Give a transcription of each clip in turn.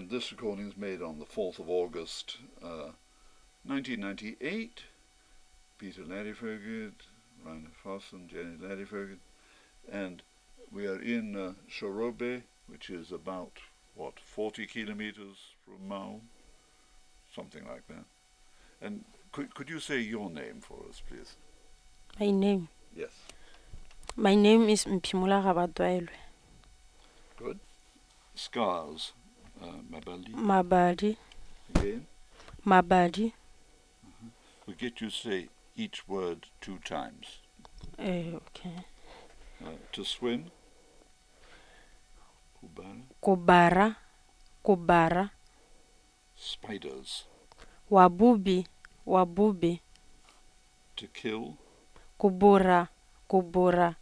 And this recording is made on the 4th of August, 1998. Peter Ladefoged, Rainer Voss and Jenny Ladefoged. And we are in Chorobe, which is about, 40 kilometers from Mao? Something like that. And could you say your name for us, please? My name? Yes. My name is Mpimula Rabatwailwe. Good. Scars. Mabadi. Mabadi. Again? Mabadi. We'll get you to say each word 2 times. Okay. To swim. Kubara. Kubara. Spiders. Wabubi. Wabubi. To kill. Kubura. Kubura.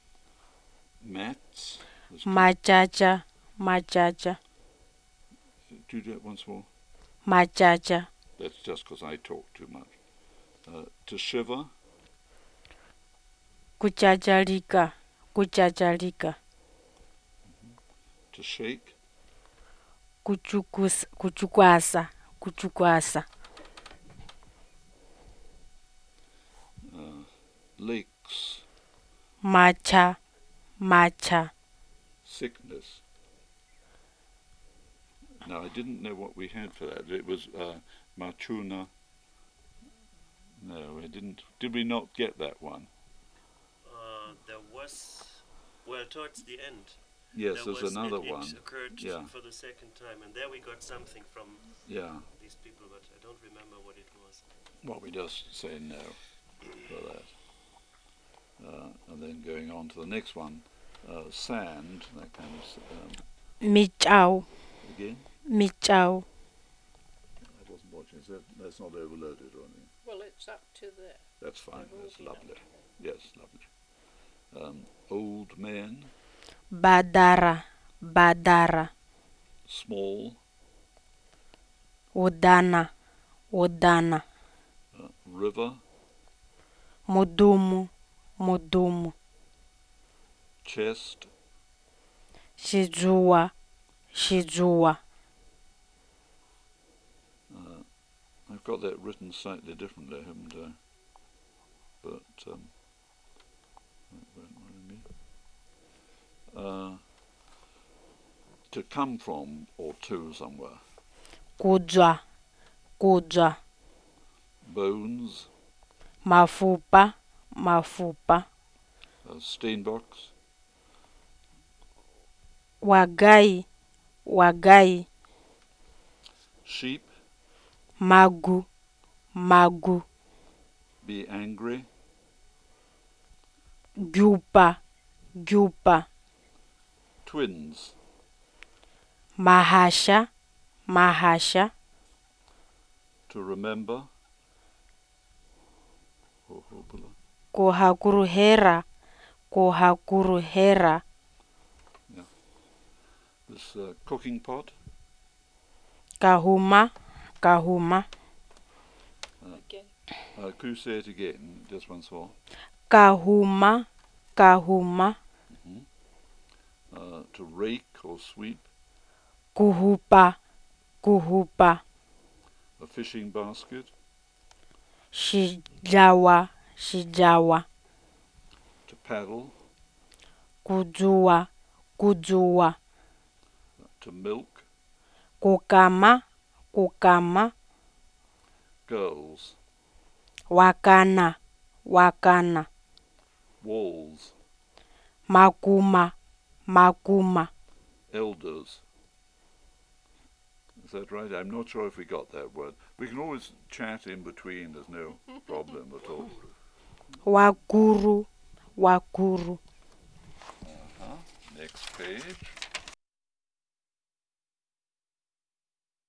Mats. Machacha. Machacha. Do that once more. Machacha. That's just because I talk too much. To shiver. Kuchachalika. Kuchachalika. To shake. Kuchukwasa. Kuchukwasa. Lakes. Macha. Macha. Sickness. Now, I didn't know what we had for that. It was Machuna. No, we didn't. Did we not get that one? There was, well, towards the end. Yes, there's another one. It occurred for the second time, and there we got something from these people, but I don't remember what it was. Well, we just say no for that. And then going on to the next one, sand, that kind of... Michao. Again? Michao. I wasn't watching. That's not overloaded or anything? Well, it's up to there. That's fine. That's lovely. Yes, lovely. Old man. Badara. Badara. Small. Udana. Udana. River. Mudumu. Mudumu. Chest. Shizua. Shizua. I've got that written slightly differently, haven't I? But that won't worry me. To come from or to somewhere. Kudza. Kudza. Bones. Mafupa. Mafupa. Steenbocks. Wagai. Wagai. Sheep. Magu. Magu. Be angry. Gyupa. Gyupa. Twins. Mahasha. Mahasha. To remember. Kohakuruhera. Kohakuruhera. Yeah. This cooking pot. Kahuma. Kahuma. Again. Could you say it again, just once more? Kahuma. Kahuma. To rake or sweep. Kuhupa. Kuhupa. A fishing basket. Shijawa. Shijawa. To paddle. Kujua. Kujua. To milk. Kukama. Kukama. Girls. Wakana. Wakana. Walls. Makuma. Makuma. Elders. Is that right? I'm not sure if we got that word. We can always chat in between, there's no problem at all. Wakuru. Wakuru. Next page.